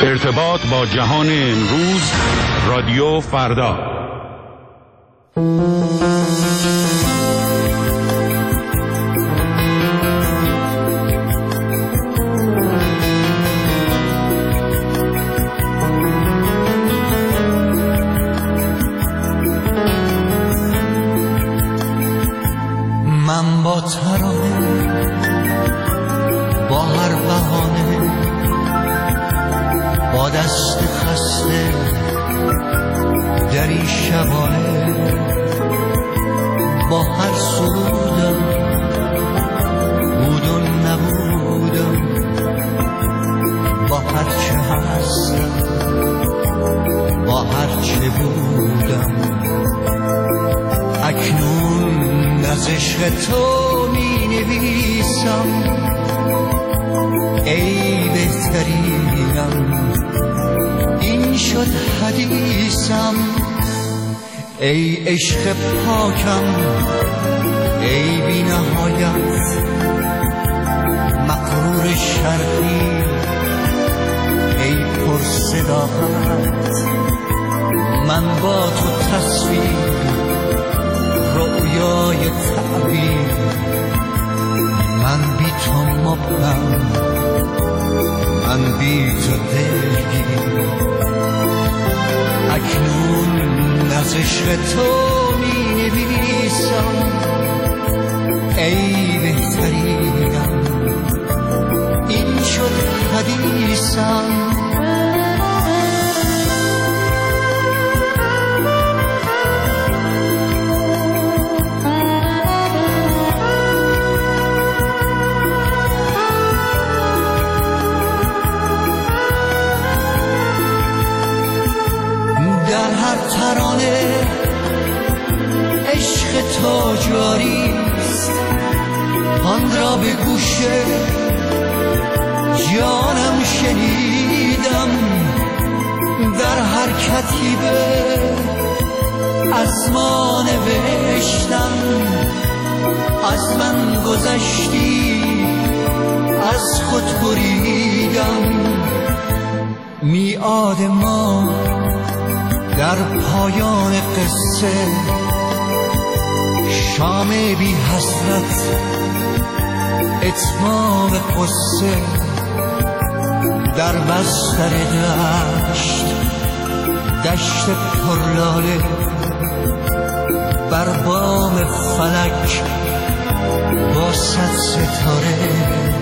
ارتباط با جهان امروز، رادیو فردا. من با ترانه، با هر بهانه، با دست خسته در این شبانه، با هر سرودم بود و نبودم، با هر چه هستم، با هر چه بودم، اکنون از عشق تو می نویسم ای بهترینم، این شد حدیثم، ای عشق پاکم، ای بی نهایت مغرور شرقی، ای پر صداقت، من با تو تصویر رویای تعبیر، من بی تو مبهم، من بی تو دلگیر، اکنون از عشق تو می نویسم ای بهترینم، این شد حدیثم. ترانه عشق تو جاریست، آن را به گوش جانم شنیدم، در هر کتیبه از ما نوشتم، از من گذشتی از خود بریدم، میعاد ما در پایان قصه، شام بی حسرت اتمام قصه، در بستر دشت، دشت پرلاله، بر بام فلک با صد ستاره،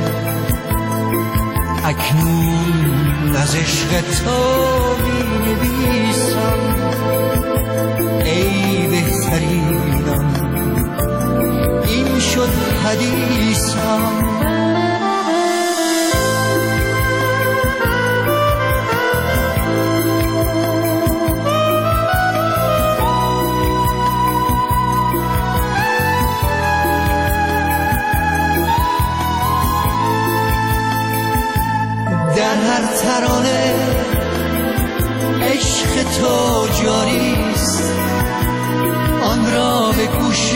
اکنون از عشق تو می نویسم ای بهترینم، این شد حدیثم. در هر ترانه عشق تو جاریست، آن را به گوش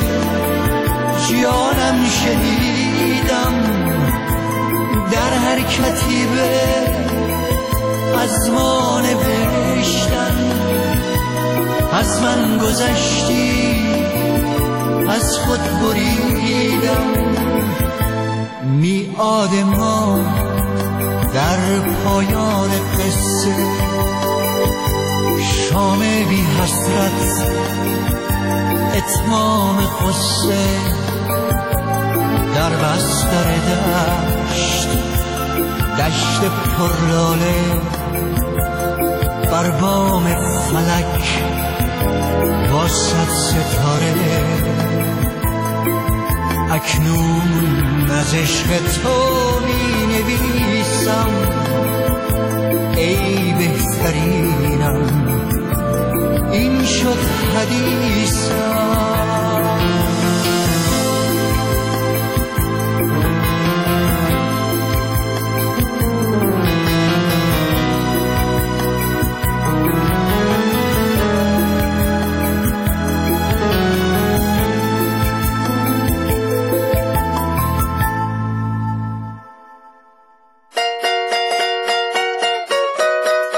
جانم شنیدم، در هر کتیبه از ما نوشتم، از من گذشتی از خود بریدم، میعاد ما در پایان قصه، شام بی حسرت اتمام قصه، در بستر دشت، دشت پرلاله، بر بام فلک با صد ستاره، اکنون از عشق تو می نویسم ای بهترینم، این شد حدیثم.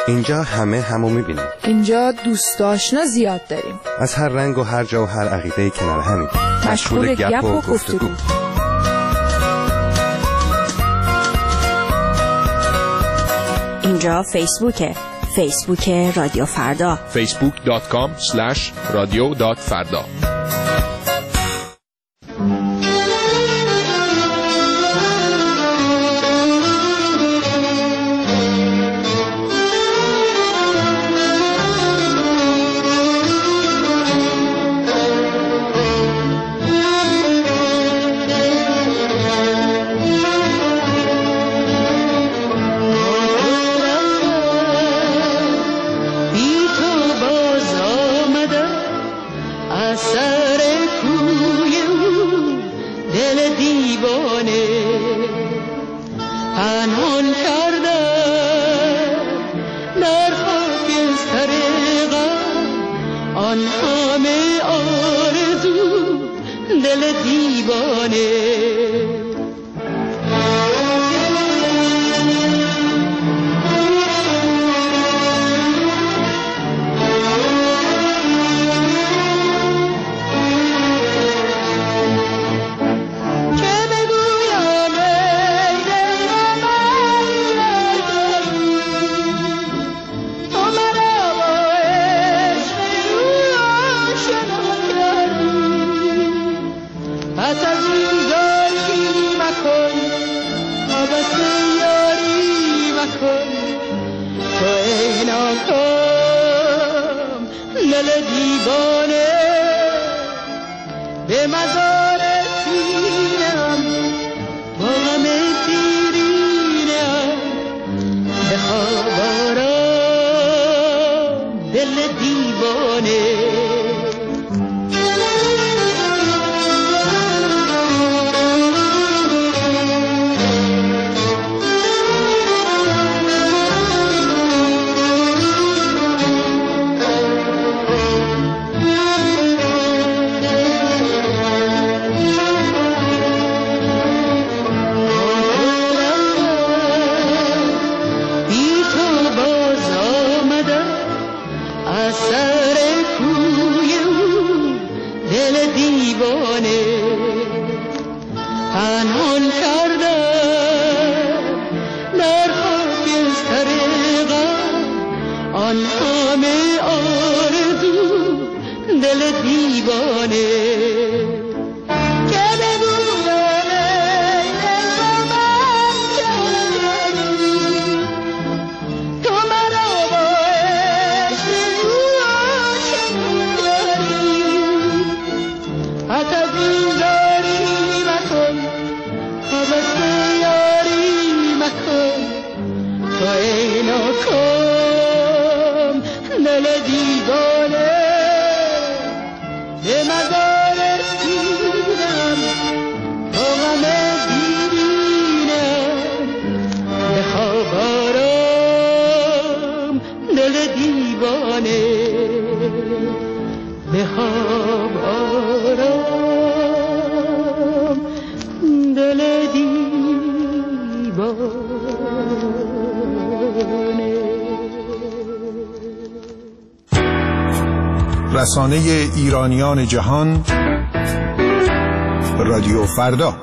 اینجا همه همو میبینیم. اینجا دوست آشنا زیاد داریم. از هر رنگ و هر جا و هر عقیده کنار همین. مشغول گپ و گفتگو. اینجا فیسبوک رادیو فردا. facebook.com/radio.farda. رسانه ایرانیان جهان رادیو فردا.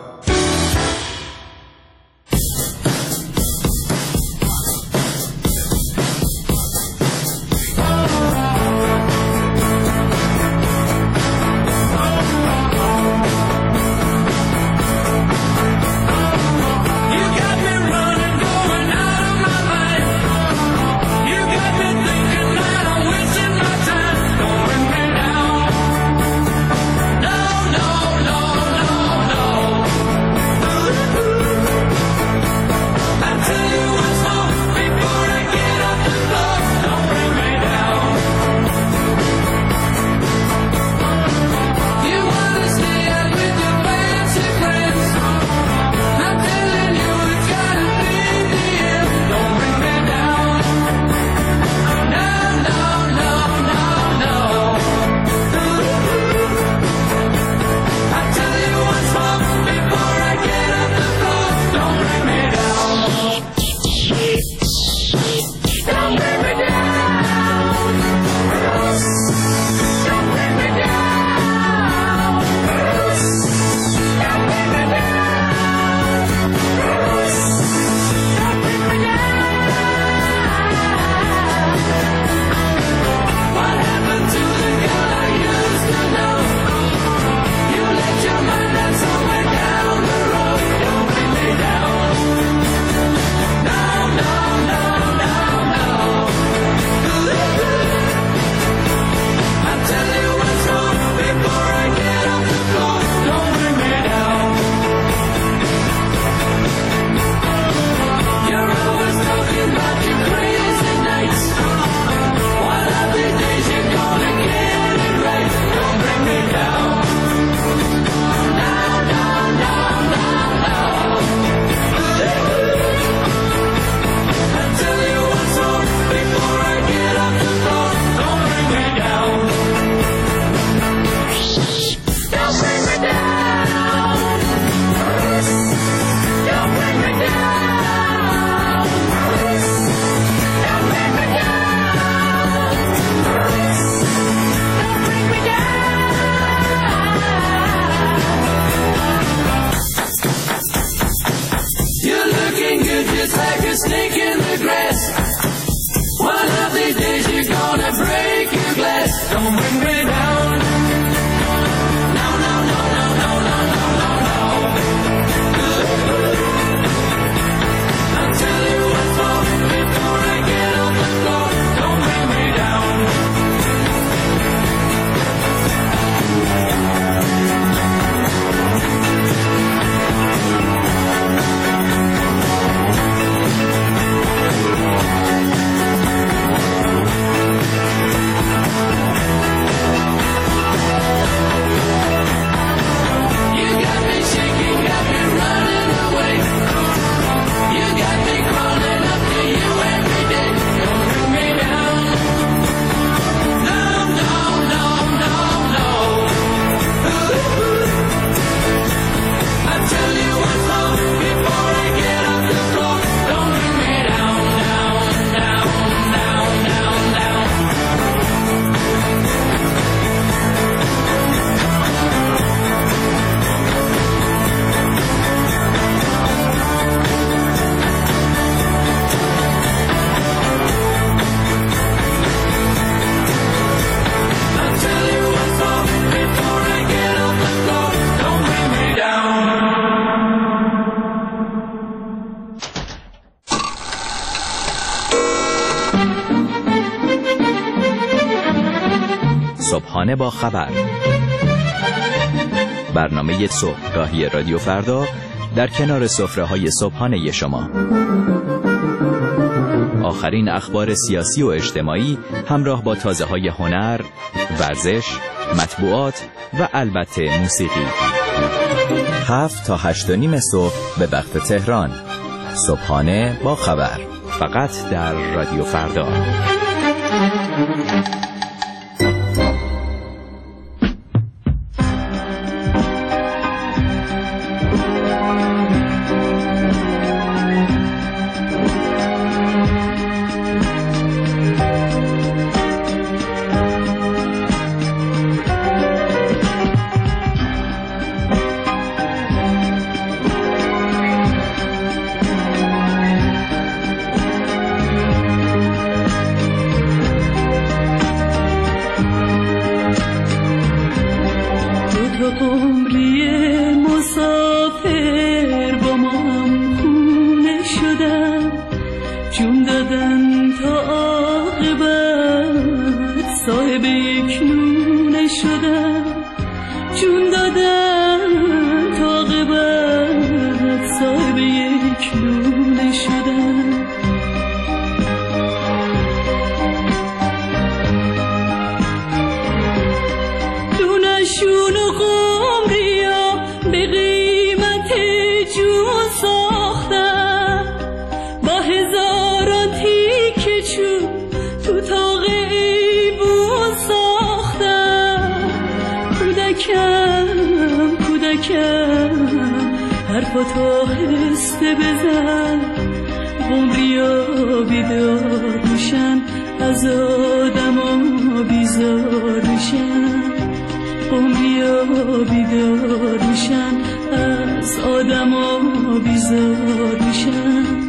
صبحانه با خبر، برنامه صبحگاهی رادیو فردا در کنار سفره‌های صبحانه شما. آخرین اخبار سیاسی و اجتماعی همراه با تازه‌های هنر، ورزش، مطبوعات و البته موسیقی. 7 تا 8:30 صبح به وقت تهران. صبحانه با خبر، فقط در رادیو فردا. حرفاتو هسته بزن، عمریا بیدار میشن، از آدما بیزار میشن، عمریا بیدار میشن، از آدما بیزار میشن.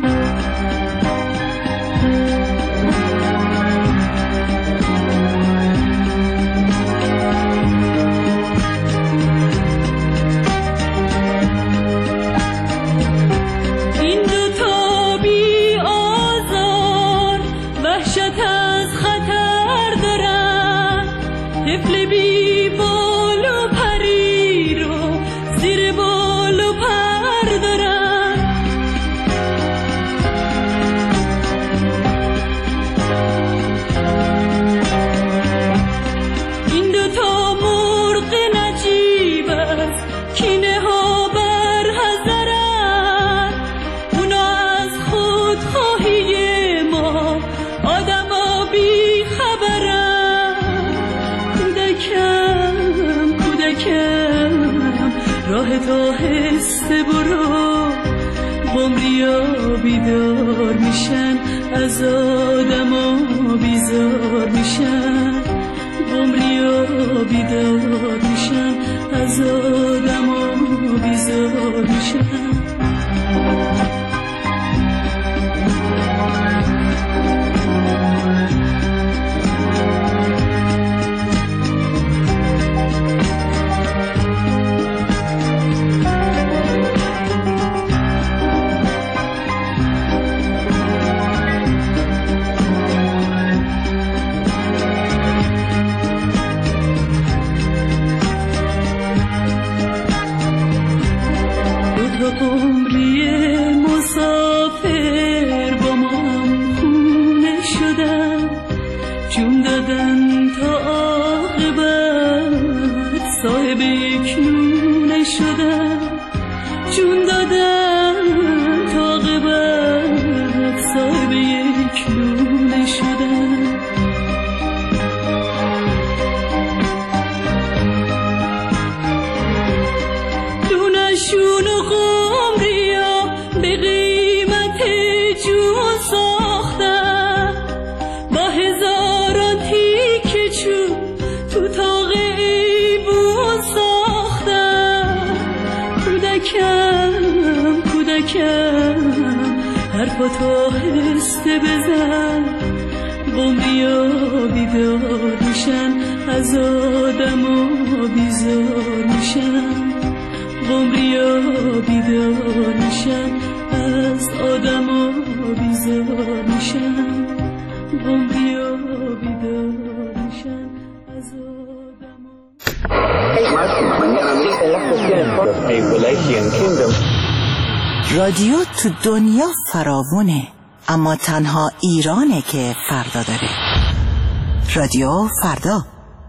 راه تو هسته برو، عمریا بیدار میشن، از آدما بیزار میشن، عمریا بیدار میشن، از آدما بیزار میشن. شدم، جون دادم تا قبل صاحب یک لونه شدم. لونشون و قمریا به قیمت جون ساختم، با هزاران تیکه چوب تو تاق ایبون ساختم. کودکم حرفاتو آهسته بزن، قمریا بیدار میشن، از آدما بیزار میشن. قمریا بیدار میشن، از آدما بیزار میشن. قمریا بیدار میشن، از آدما. رادیو تو دنیا فراوونه، اما تنها ایرانه که فردا داره. رادیو فردا.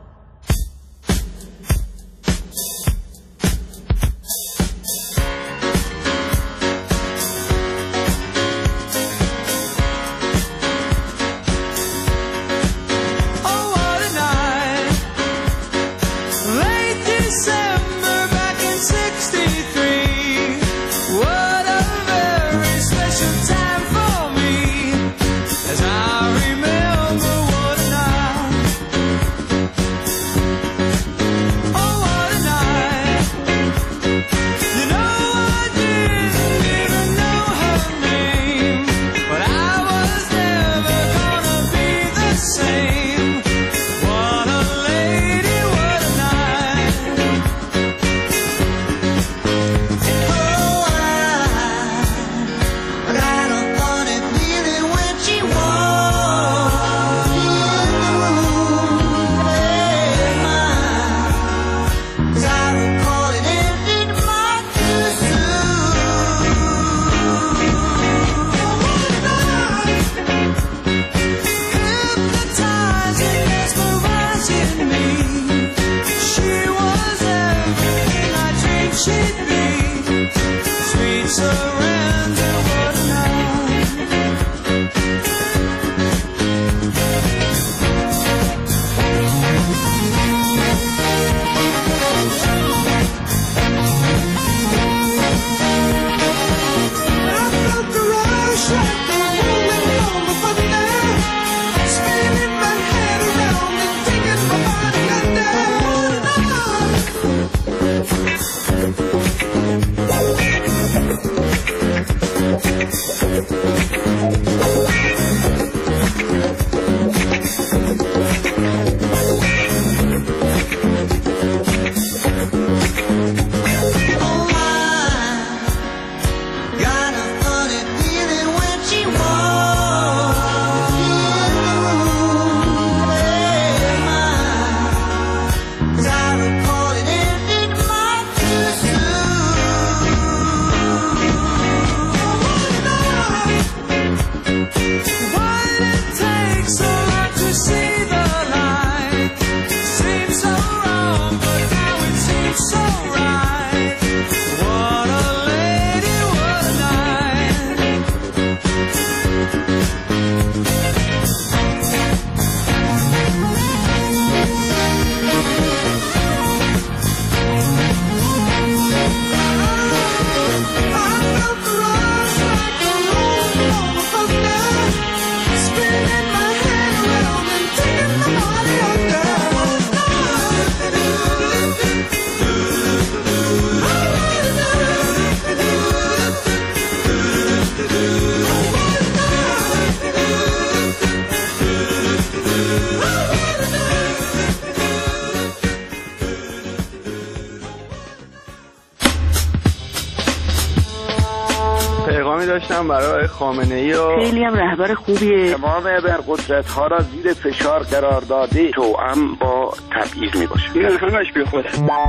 داشتم برای خامنه‌ای و خیلی هم رهبر خوبیه. تمام ابرقدرت‌ها را زیر فشار قرار داده، توأم با تبعیض میباشه. این همش بی خوده.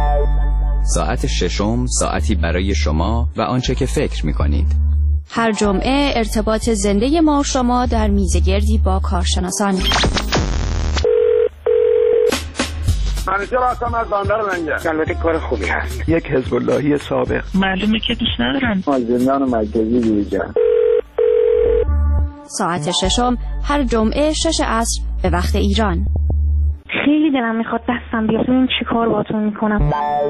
ساعت ششم، ساعتی برای شما و آنچه که فکر میکنید. هر جمعه ارتباط زنده ما و شما در میزگردی با کارشناسان. همیشه راستم از بندر لنگه. البته کار خوبی هست. یک حزب اللهی سابق. معلومه که دوست ندارن. از زندان مرکزی بیرون. ساعت 6 هر جمعه 6 عصر به وقت ایران. خیلی دلم میخواد دستم بیاد ببین چی کار باهاتون میکنم.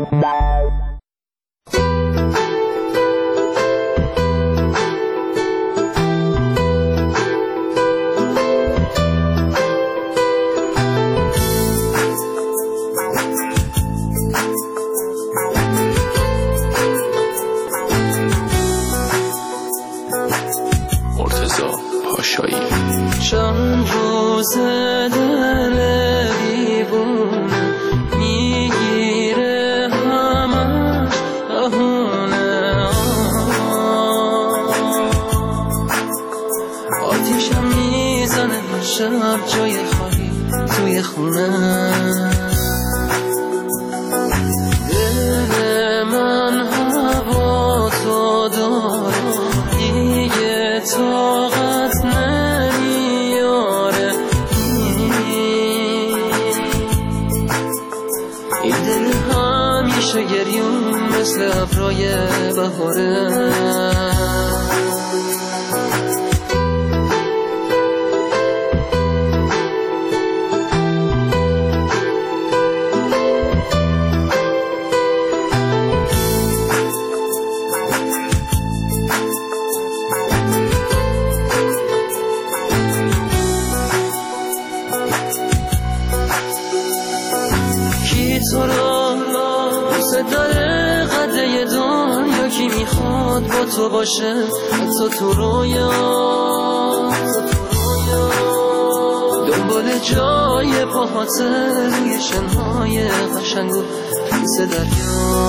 مرتضی پاشایی. چند روز دل دیوونه میگیره همش بهونه، آتیشم میزنه شب جای خالی توی خونه. دل من هوا تو داره دیگه طاقت نمیاره. این دل همیشه گریون مثل ابرای بهاره. تو را دوست داره قده دنیا، کی میخواد با تو باشه حتی تو رویا. دنبال جای پاهاته روی شنهای قشنگ و پیس دریا.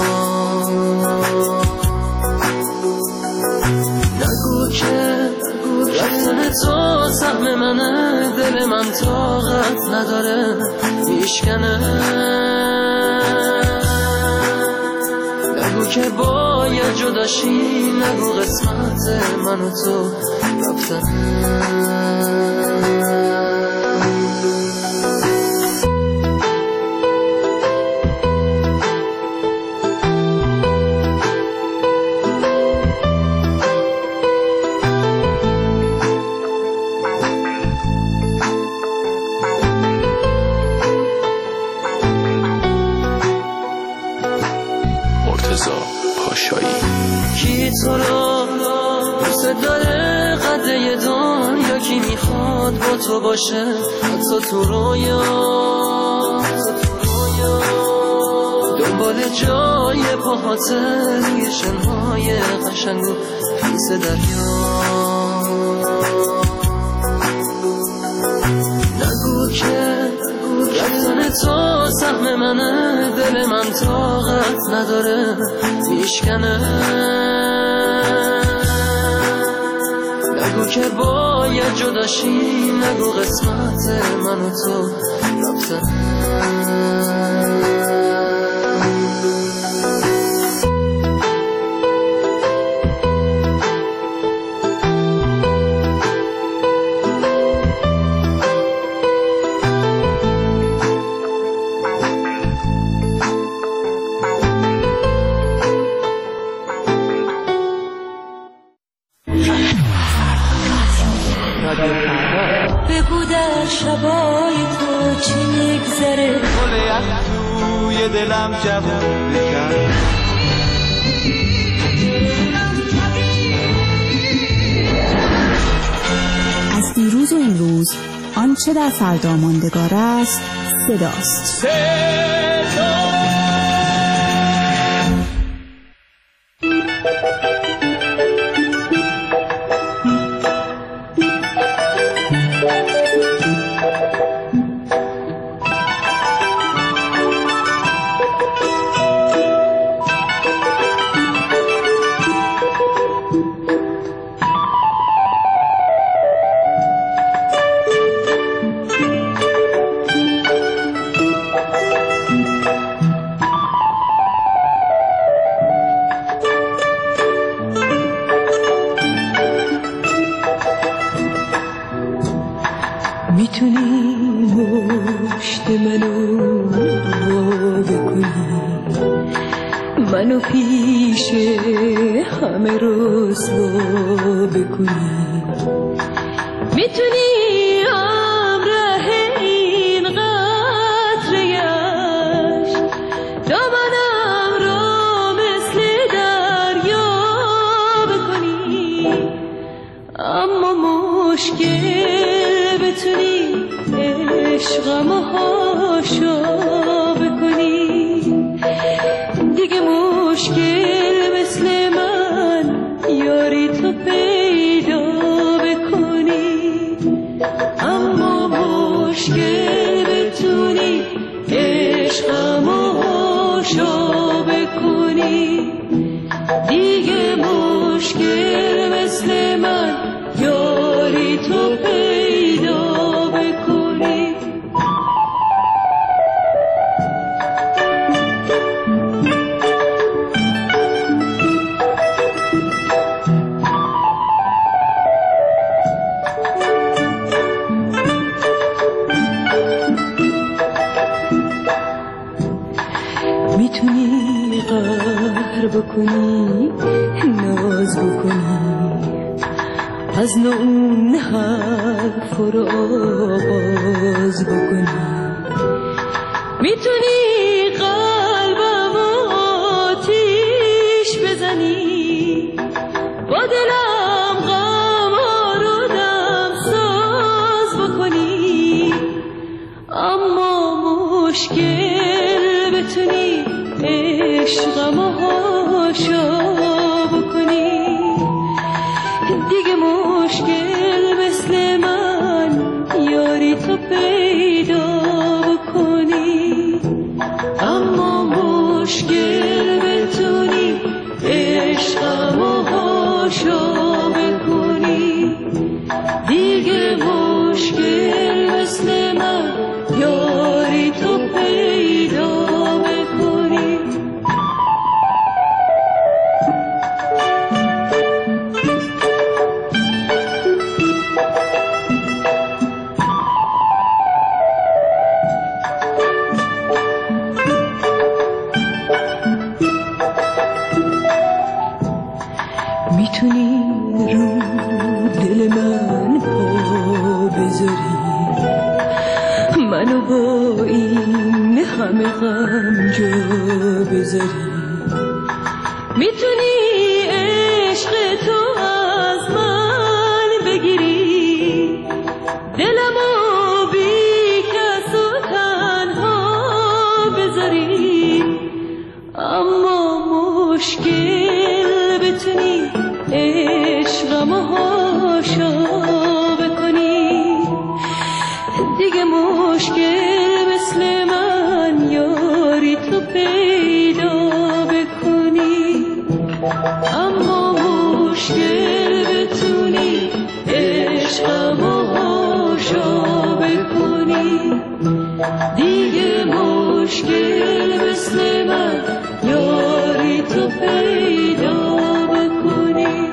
نگو که رفتن تو سهم منه، دل من طاقت نداره میشکنه. نگو که باید جداشی، نگو قسمت من و تو رفتنه. کی تو را دوست داره قده دنیا، کی میخواد با تو باشه حتی تو رویا. دنبال جای پاهاته روی شنهای قشنگ و پیس دریا. نگو که رفتن تو سهم منه، دل من طاقت نداره میشکنه. نگو که باید جداشی، نگو قسمت من و تو رفتنه. بگو در شبای تو چی میگذره، گل از توی دلم جوون بکن. از دیروز و امروز آنچه در فردا ماندگار است صداست. میتونی مشت منو وا بکنی، منو پیش همه رسوا بکنی، میتونی همراه این قطره عشق دامنم را مثل دریا بکنی، اما مشکل بتونی عشقمو حاشا بکنی، دیگه مشکل مثل من یاری تو پیدا بکنی، اما مشکل بتونی عشقمو حاشا بکنی، دیگه مشکل مثل من یاری تو پیدا بکنی. میتونی قهر بکنی، ناز بکنی، از نو اون حرف رو آغاز بکنی، میتونی قلبم آتیش بزنی، با دلم غم رو دم ساز بکنی، اما مشکل بتونی عشقمو حاشا بکنی، دیگه مشکل مثل من یاری تو پیدا بکنی، اما مشکل بتونی عشقمو حاشا بکنی، دیگه مشکل مثل من یاری تو پیدا بکنی. میتونی رو دل من پا بذاری، منو با این همه غم جا بذاری، میتونی عشق تو از من بگیری، دلمو بی کس و تنها بذاری، اما مشکل بتونی عشقمو حاشا بکنی، دیگه مشکل مثل من یاری تو پیدا بکنی، اما مشکل بتونی عشقمو حاشا بکنی، دیگه مشکل مثل من یاری تو پیدا بکنی.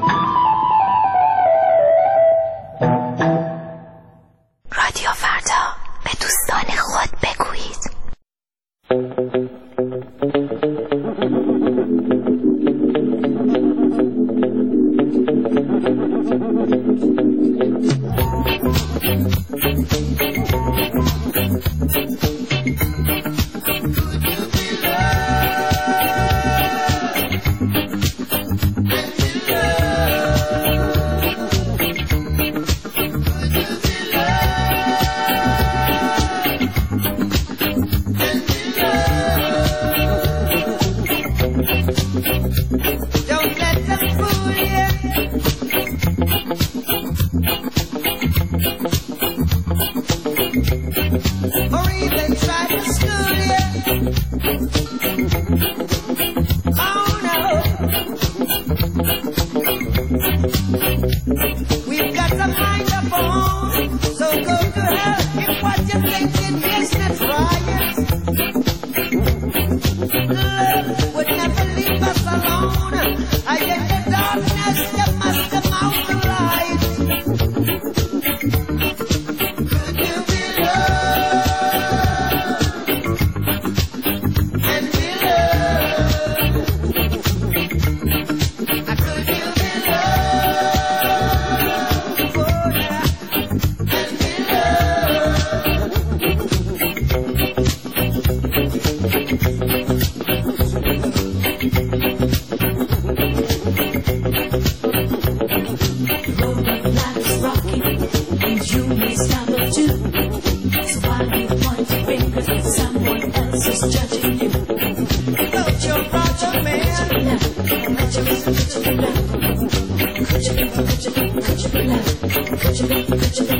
رادیو فردا، به دوستان خود بگویید.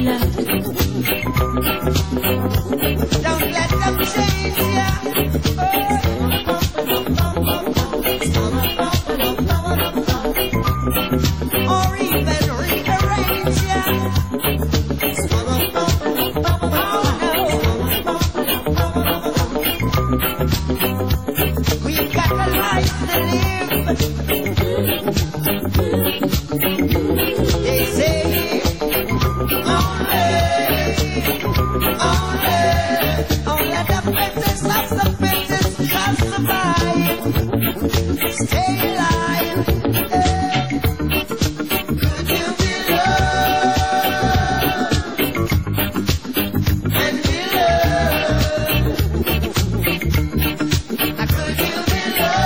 Don't let them change ya. Or even rearrange ya. We've got a life to live. They say only the fittest of the fittest can survive. Stay alive. Could you be loved and be loved? Could you be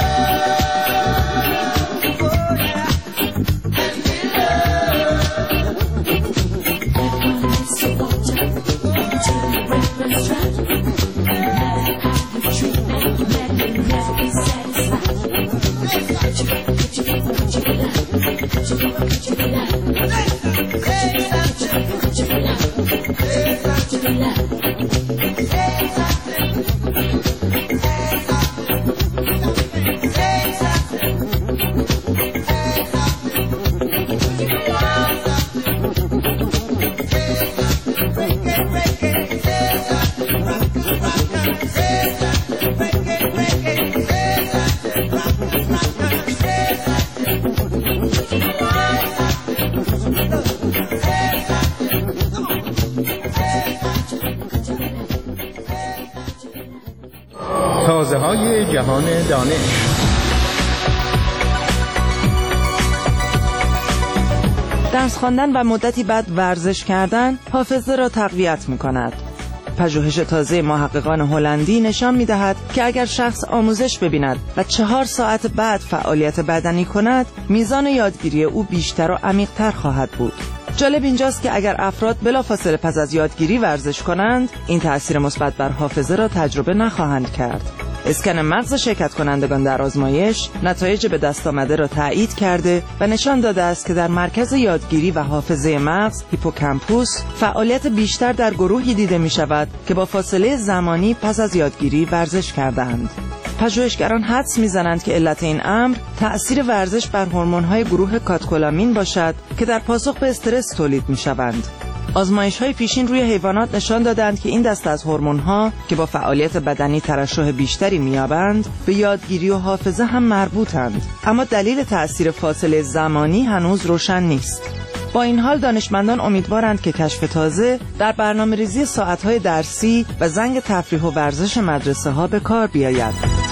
loved, oh yeah, and be تازه‌های جهان دانش. درس خواندن و مدتی بعد ورزش کردن حافظه را تقویت می‌کند. پژوهش تازه محققان هلندی نشان می‌دهد که اگر شخص آموزش ببیند و 4 ساعت بعد فعالیت بدنی کند، میزان یادگیری او بیشتر و عمیق‌تر خواهد بود. جالب اینجاست که اگر افراد بلافاصله پس از یادگیری ورزش کنند، این تأثیر مثبت بر حافظه را تجربه نخواهند کرد. اسکن مغز شرکت کنندگان در آزمایش نتایج به دست آمده را تایید کرده و نشان داده است که در مرکز یادگیری و حافظه مغز هیپوکامپوس فعالیت بیشتر در گروهی دیده می شود که با فاصله زمانی پس از یادگیری ورزش کردند. پژوهشگران حدس می‌زنند که علت این امر تأثیر ورزش بر هورمون‌های گروه کاتکولامین باشد که در پاسخ به استرس تولید می‌شوند. آزمایش‌های پیشین روی حیوانات نشان دادند که این دسته از هورمون‌ها که با فعالیت بدنی ترشح بیشتری می‌یابند به یادگیری و حافظه هم مربوطند، اما دلیل تأثیر فاصله زمانی هنوز روشن نیست. با این حال دانشمندان امیدوارند که کشف تازه در برنامه‌ریزی ساعت‌های درسی و زنگ تفریح و ورزش مدرسه‌ها به کار بیاید.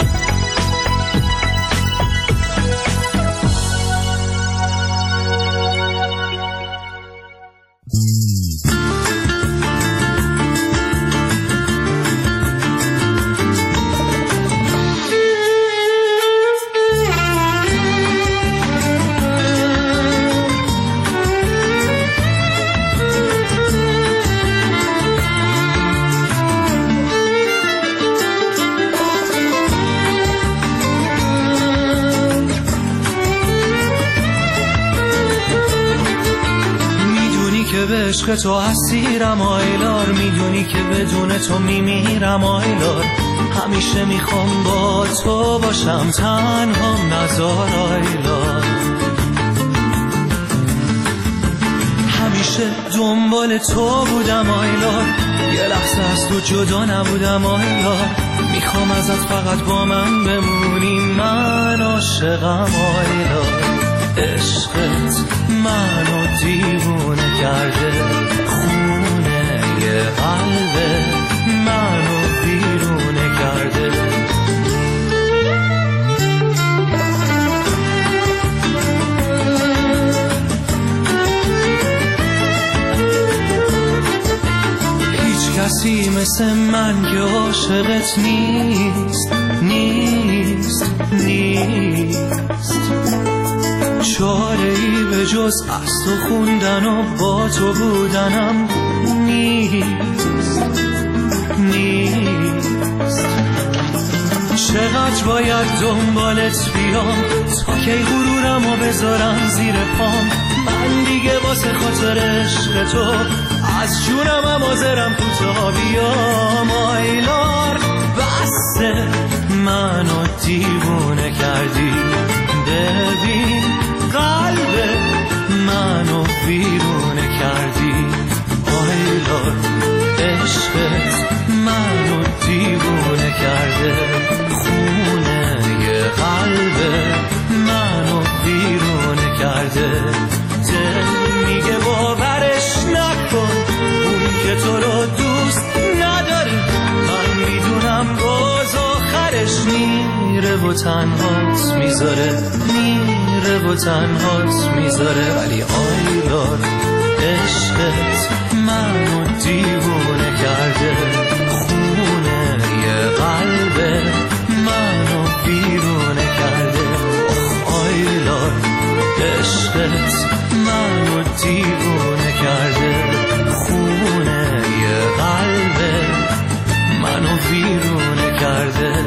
عشق تو اسیرم آیلار، میدونی که بدون تو میمیرم آیلار. همیشه میخوام با تو باشم، تنهام نذار آیلار. همیشه دنبال تو بودم آیلار، یه لحظه از تو جدا نبودم آیلار. میخوام ازت فقط با من بمونی، من عاشقم آیلار. عشقت منو دیوونه کرده، خونه یه قلبه منو بیرونه کرده. هیچ کسی مثل من که عاشقت نیست، نیست، نیست. چاره‌ای به جز از تو خوندن و با تو بودنم نیست، نیست. چقدر باید دنبالت بیام تا کی غرورمو بذارم زیر پام. من دیگه واسه خاطر عشق تو از جونم هم حاضرم کوتاه بیام آیلار بسته منو دیوونه کردی ببین قلب منو ویرونه کردی آیلار عشقت منو دیوونه کرده خونه یه قلب منو ویرونه کرده دل میگه باورش نکن اون که تو رو دوست نداره من میدونم باز آخرش میره و تنهات میذاره میره و تنهات میذاره ولی آیلار عشقت منو دیوونه کرده خونه یه قلب منو بیرونه کرده آیلار عشقت منو دیوونه کرده خونه یه قلب منو بیرونه کرده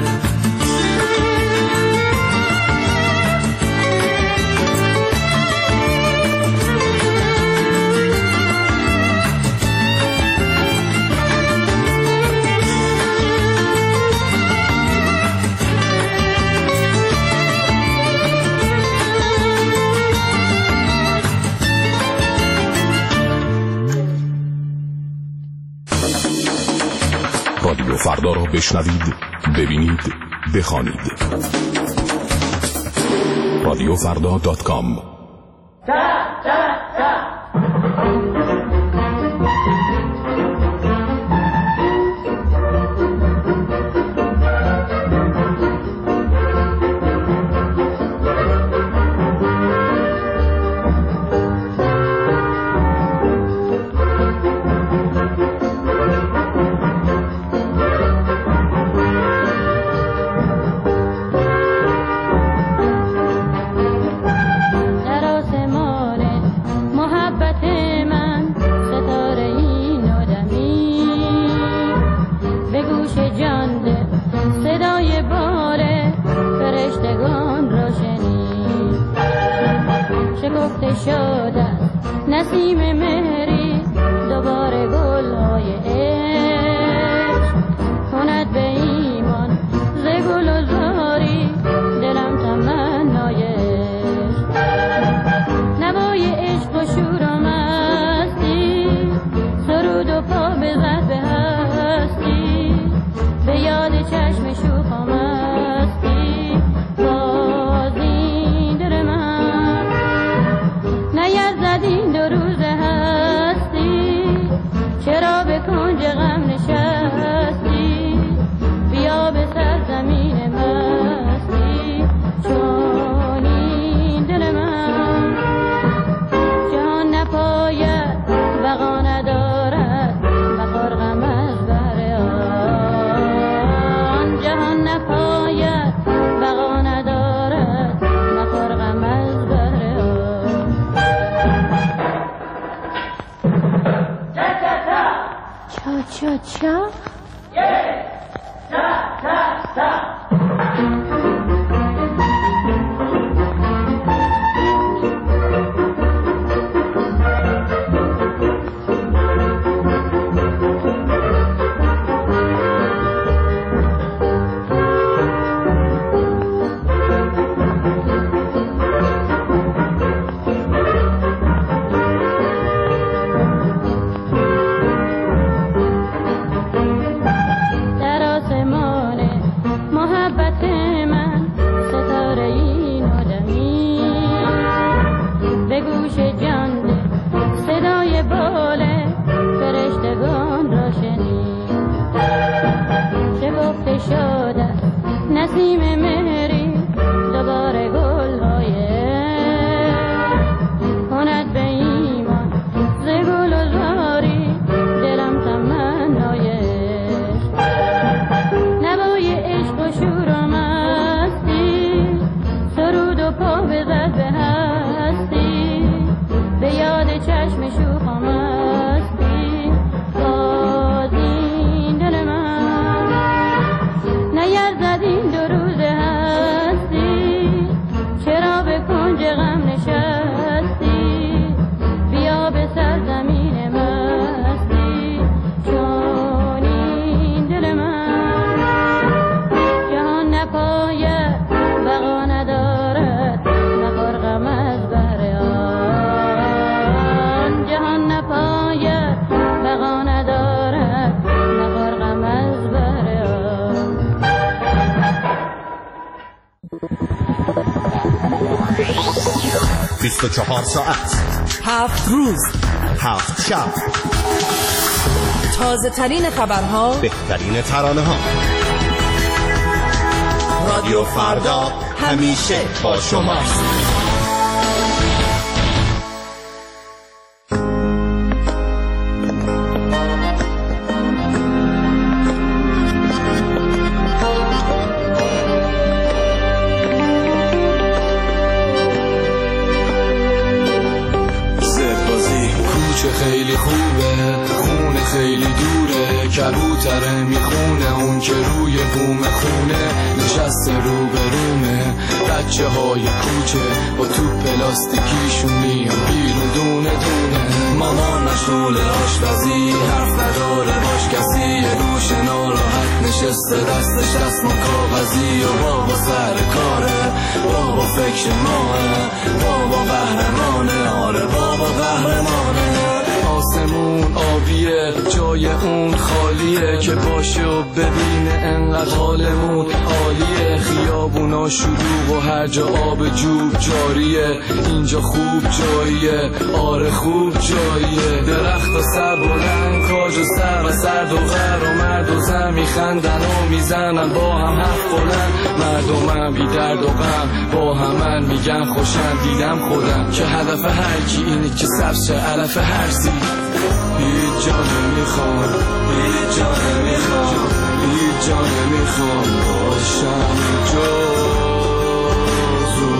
رادیو فردا را بشنوید، ببینید، بخوانید. radiofrda.com نسیم مهری دوباره گل‌های عشق کند به ایمان ز گل و زاری دلم تمنای عشق نوای عشق و شور و مستی سرود و پا بزد به هستی به یاد چشم شوخ و مستی باز این دل من نیرزد این دو روز هستی چرا به کنج غم نشستی بیا به سرزمین مستی چون این دل من جهان نپاید بقا ندارد بخار غم از بهر آن جهان نپاید بقا ندارد بخار غم از بهر آن چا چا چا در آسمان محبت من 24 ساعت 7 روز 7 شب تازه ترین خبرها، بهترین ترانه ها. رادیو فردا همیشه با شماست. خیلی خوبه، خونه خیلی دوره، کبوتره میخونه اون که روی بوم خونه نشسته رو به رومه. بچه های کوچه با تو پلاستیکیشون میان بیرون دونه دونه. مامان مشغول آشپزی، حرف نداره باش کسی، یه گوش ناراحت نشسته دستش دستمال کاغذی. و بابا سر کاره، بابا فکر ماه، بابا قهرمانه، آره بابا قهرمانه. آسمون آبیه، جای اون خالیه، که باشه و ببینه انقدر حالمون عالیه. خیابونا شلوغ و هر جا آب جوب جاریه، اینجا خوب جاییه، آره خوب جاییه. درخت و سر بلند، کاج و سر و سرد و غر و مرد و زن میخندن و میزنن با هم حرف بلند. مردمم بی درد و غم با همن میگن خوشم. دیدم خودم که هدف هر کی اینه که سبز شه علف هرسی. هیچ جا نمیخوام، هیچ جا نمیخوام، هیچ جا نمیخوام باشم جزو.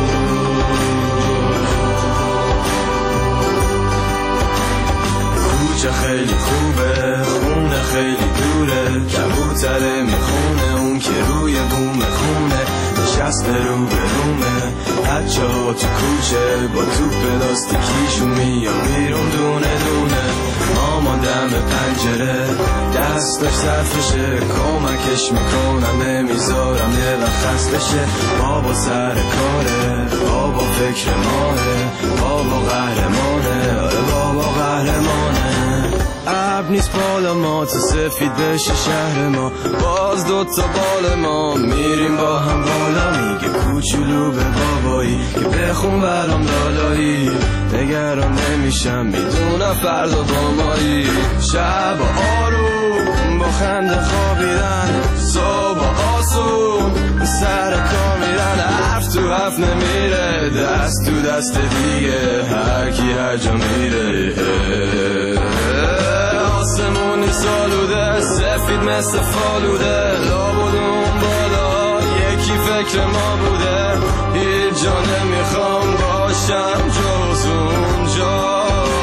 کوچه خیلی خوبه، خونه خیلی دوره، کبوتره میخونه اون که روی بوم خونه نشسته رو به رومه. بچه ها تو کوچه با تو پلاستیکیشون میان بیرون دونه دونه. مامان دم پنجره دستش صرفشه، کمکش میکنم نمیذارم یه وقت خسته شه. بابا سر کاره، بابا فکر ماهه، بابا قهرمانه، آره بابا قهرمانه. ابر نیست بالا ما تا سفید بشه شهر ما، باز دوتا بال ما میریم با هم بالا. میگه کوچولو به بابایی که بخون برام لالایی، نگران نمیشم میدونم فردا با مایی. شب آروم با خنده خوابیدن، صبح آسون سر کار میرن. حرف تو حرف نمیره، دست تو دست دیگه، هر کی هر جا میره. آسمونی سالوده، سفید مثل فالوده، لابدون بالا یکی فکر ما بوده. هیچ جا نمیخوام باشم جز اونجا.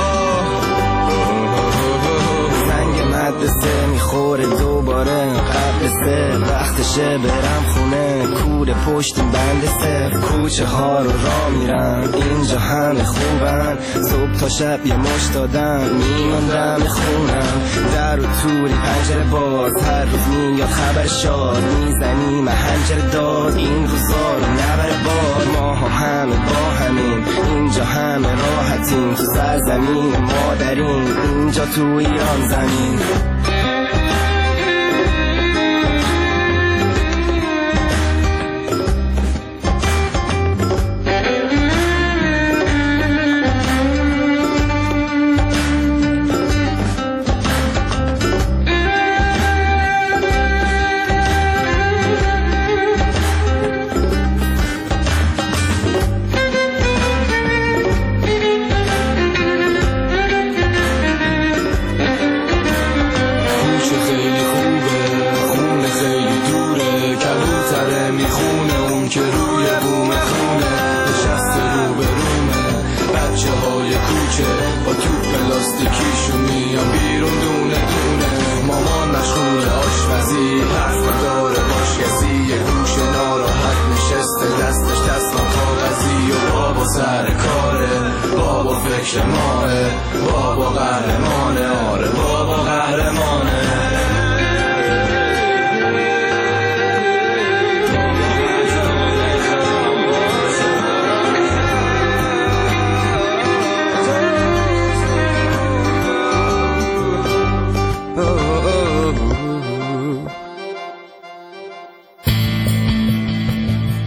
زنگ مدرسه میخوره دوباره، قبل سه وقتشه برم خونه. کوره پشت بند صفر، کوچه ها رو راه میرم، اینجا همه خوبن. صبح تا شب یه مشت دادن، میموندم خونم. در و توری پنجره باز، هر روز میاد خبر شاد، میزنیم هنجره داد. این روزا رو نبره باد، ما همه با همین، اینجا همه راحتیم. تو سرزمین مادرین، اینجا تو ایران زمین.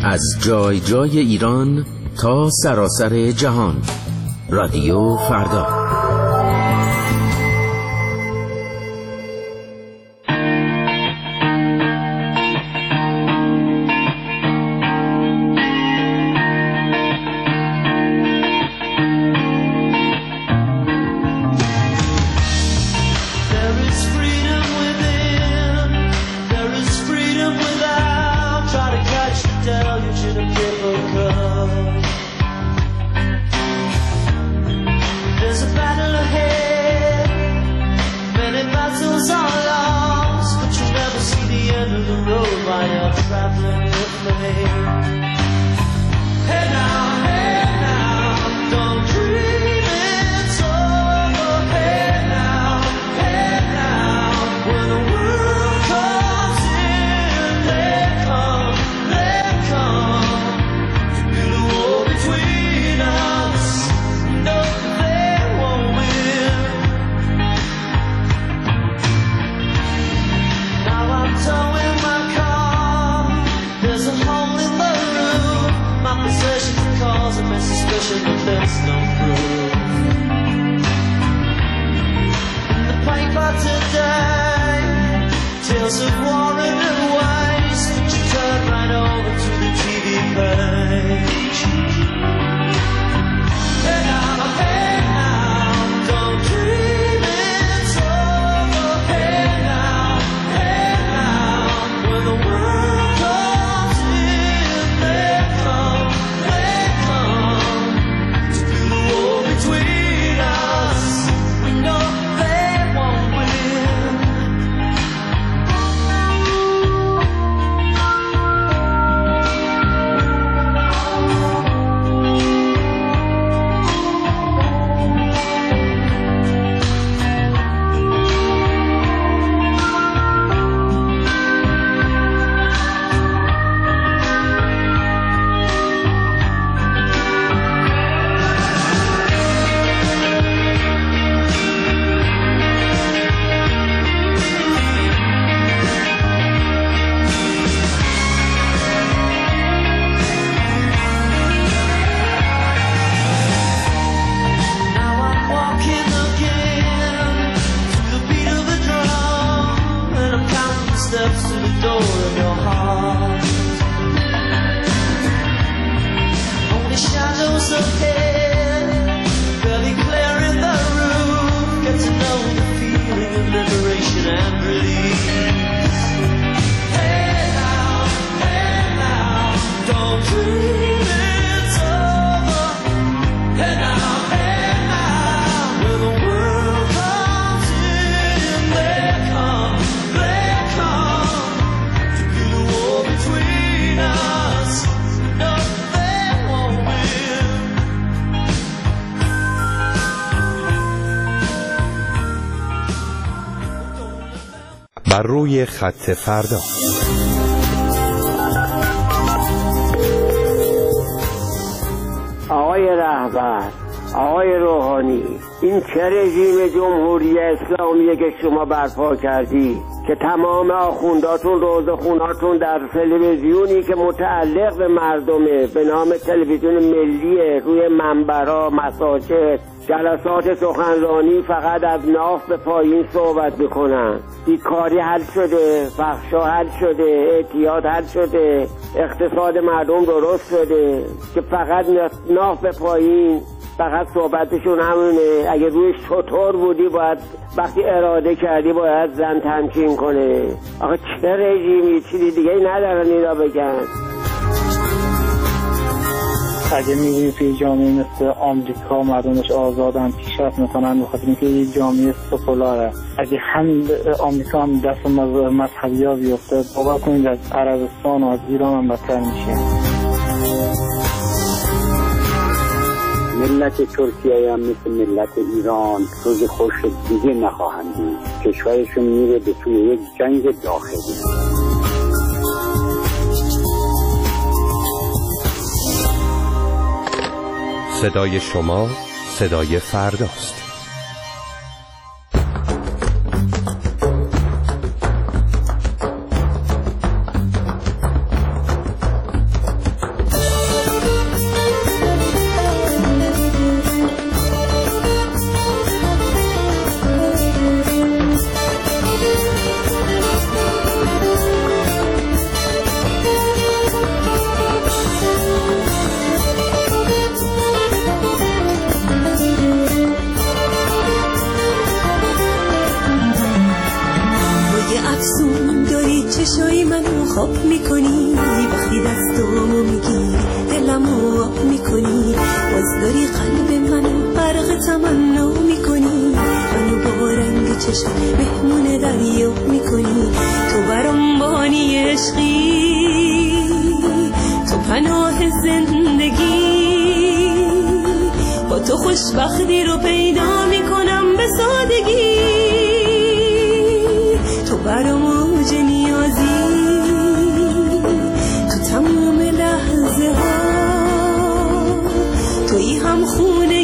از جای جای ایران تا سراسر جهان. رادیو فردا. بر روی خط فردا. آقای رهبر، آقای روحانی، این چه رژیم جمهوری اسلامیه که شما برپا کردی که تمام آخونداتون روزخوناتون در تلویزیونی که متعلق به مردمه به نام تلویزیون ملیه روی منبرها، مساجد، جلسات سخنرانی فقط از ناف به پایین صحبت میکنن. بیکاری حل شده، فحشا حل شده، اعتیاد حل شده، اقتصاد مردم درست شده که فقط ناف به پایین، فقط صحبتشون همونه. اگه روی شطور بودی باید وقتی اراده کردی باید زن تمکین کنه. آخه چه رژیمی، چیزی دیگه ندارن اینا بگن. اگه می‌بینی توی جامعه مثل آمریکا مردمش آزادن، پیشرفت میکنن، بخاطر اینکه یه جامعه سکولاره. اگه همین آمریکا هم دست مذهبی‌ها بیفته، باور کنید از عربستان و از ایران هم بدتر میشه. ملت ترکیه هم مثل ملت ایران روز خوش دیگه نخواهند دید. کشورشون میره به سوی یک جنگ داخلی. صدای شما صدای فرداست. چشای منو خواب میکنی، وقتی دستامو میگی دلمو آب میکنی، باز داری قلب منو غرق تمنا میکنی، منو با رنگ چشم مهمون دریا میکنی. تو برام بانی عشقی، تو پناه زندگی، با تو خوشبختی رو پیدا میکنم به سادگی. تو برام اوج نیازی، تو تمام لحظه ها، تویی هم خونه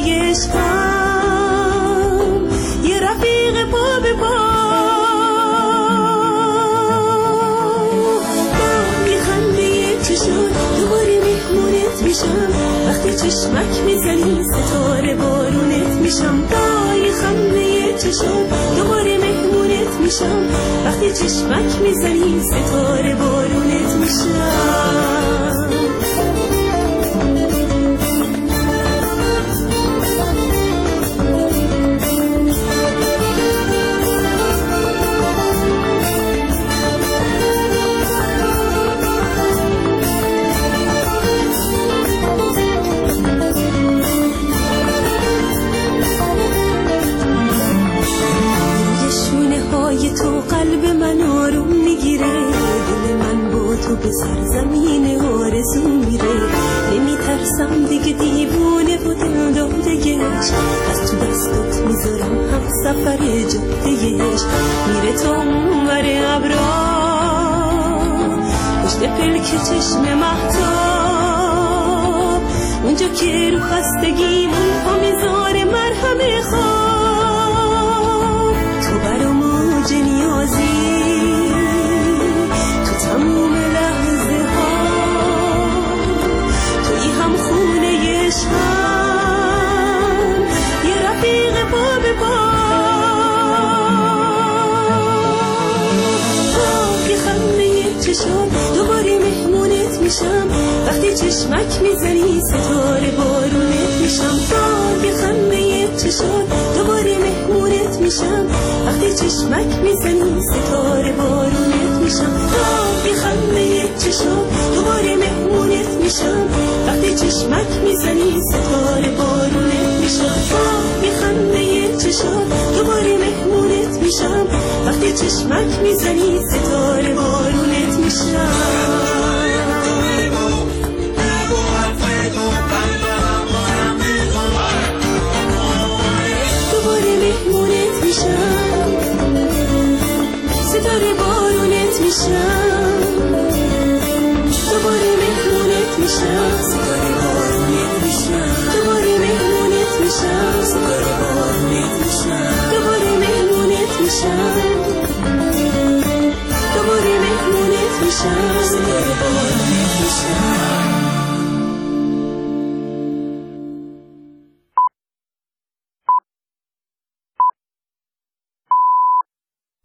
عشقم، یه رفیق پا به پا. با یه خنده چشم دوباره مهمونت میشم، وقتی چشمک میزنی ستاره بارونت میشم. با یه خنده چشم دوباره مهمونت میشم، وقتی چشمک میزنی ستاره بارونت میشم. تو قلب من آروم میگیره، دل من با تو به سرزمین آرزو میره. نمیترسم دیگه دیوونه و دل دادگش، از تو دستات میذارم هم سفر جادهش. میره تا اونور ابرا، پشت پلک چشم مهتاب، اونجا که رو خستگیمون پا میذاره مرهم خواب. تو برام اوج نیازی، تو تموم لحظه ها، توی هم خونه عشقم، یه رفیق پا به پا. یه خنده چشم دوباره مهمونت میشم، وقتی چشمک میزنی ستاره بارونت میشم. یه خنده چشم دوباره مهمونت میشم، وقتی چشمک میزنی ستاره بارونت میشم. یه خنده چشم دوباره مهمونت میشم، وقتی چشمک میزنی ستاره بارونت میشم. یه خنده چشم دوباره مهمونت میشم، وقتی چشمک میزنی ستاره بارونت میشم. مهمونت میشم، ستاره بارونت میشم. دوباره مهمونت میشم، ستاره بارونت میشم. دوباره مهمونت میشم، ستاره بارونت میشم. دوباره مهمونت میشم، دوباره مهمونت میشم، ستاره بارونت میشم.